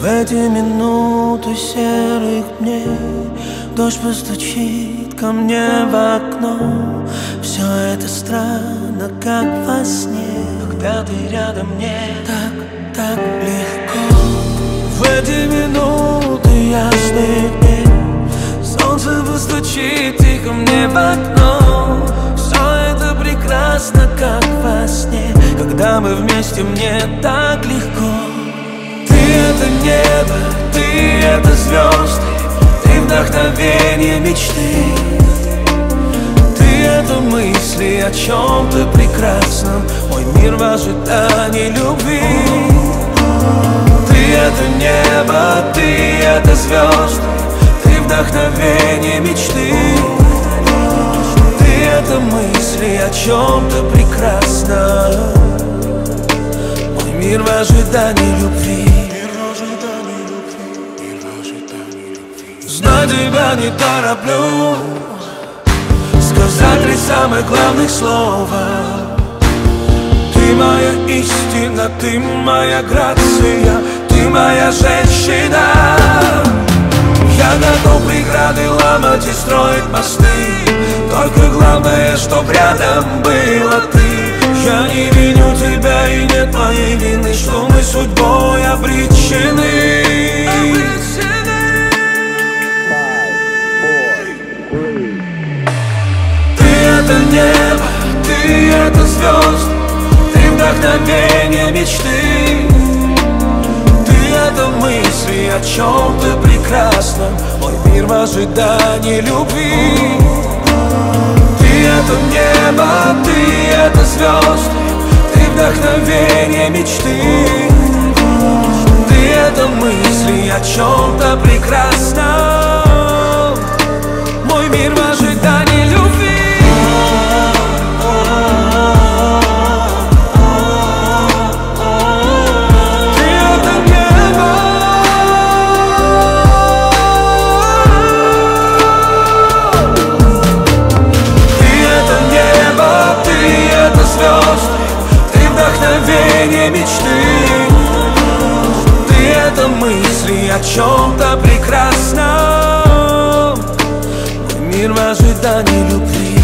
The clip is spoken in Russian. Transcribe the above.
В эти минуты серых дней дождь постучит ко мне в окно. Все это странно, как во сне, когда ты рядом, мне так легко. В эти минуты ясных дней солнце постучит тихо мне в окно. Все это прекрасно, как во сне, когда мы вместе, мне так легко. Ты это небо, ты это звезды, ты вдохновение мечты. Ты это мысли о чем-то прекрасном, мой мир в ожидании любви. Ты это небо, ты это звезды, ты вдохновение мечты. Ты это мысли о чем-то прекрасном, мой мир в ожидании любви. Знаю, тебя не тороплю сказать 3 самых главных слова. Ты моя истина, ты моя грация, ты моя женщина. Я готов преграды ломать и строить мосты, только главное, чтоб рядом была ты. Я не виню тебя и нет моей вины, что мы судьбой обречены. Это небо, ты это звезды, ты вдохновение мечты. Ты это мысли о чем-то прекрасном, мой мир в ожидании любви. Ты это небо, ты это звезды, ты вдохновение мечты. Ты это мысли о чем-то прекрасном, мой мир в ожидании любви. Ты вдохновение мечты. Ты это мысли о чем-то прекрасном, мой мир в ожидании любви.